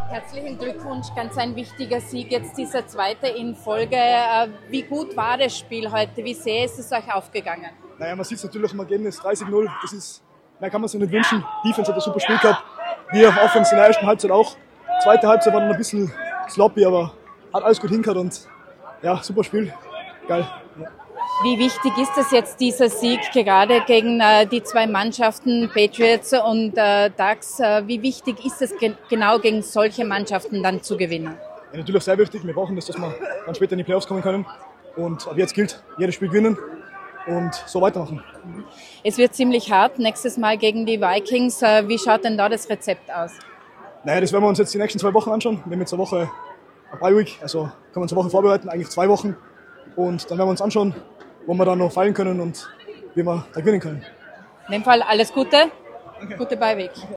Herzlichen Glückwunsch, ganz ein wichtiger Sieg, jetzt dieser zweite in Folge. Wie gut war das Spiel heute? Wie sehr ist es euch aufgegangen? Naja, man sieht es natürlich im Ergebnis 30-0. Mehr kann man sich nicht wünschen. Defense hat ein super Spiel gehabt. Wir Offense in der ersten Halbzeit auch. Zweite Halbzeit war dann ein bisschen sloppy, aber hat alles gut hingehört und ja, super Spiel. Geil. Ja. Wie wichtig ist es jetzt, dieser Sieg, gerade gegen die zwei Mannschaften, Patriots und Ducks? Wie wichtig ist es genau gegen solche Mannschaften dann zu gewinnen? Ja, natürlich sehr wichtig. Wir brauchen das, dass wir dann später in die Playoffs kommen können. Und ab jetzt gilt, jedes Spiel gewinnen und so weitermachen. Es wird ziemlich hart, nächstes Mal gegen die Vikings. Wie schaut denn da das Rezept aus? Naja, das werden wir uns jetzt die nächsten 2 Wochen anschauen. Wir haben jetzt eine Woche eine Bye-Week, also können wir uns eine Woche vorbereiten, eigentlich 2 Wochen. Und dann werden wir uns anschauen, wo wir dann noch fallen können und wie wir da gewinnen können. In dem Fall alles Gute, gute Bye-Week.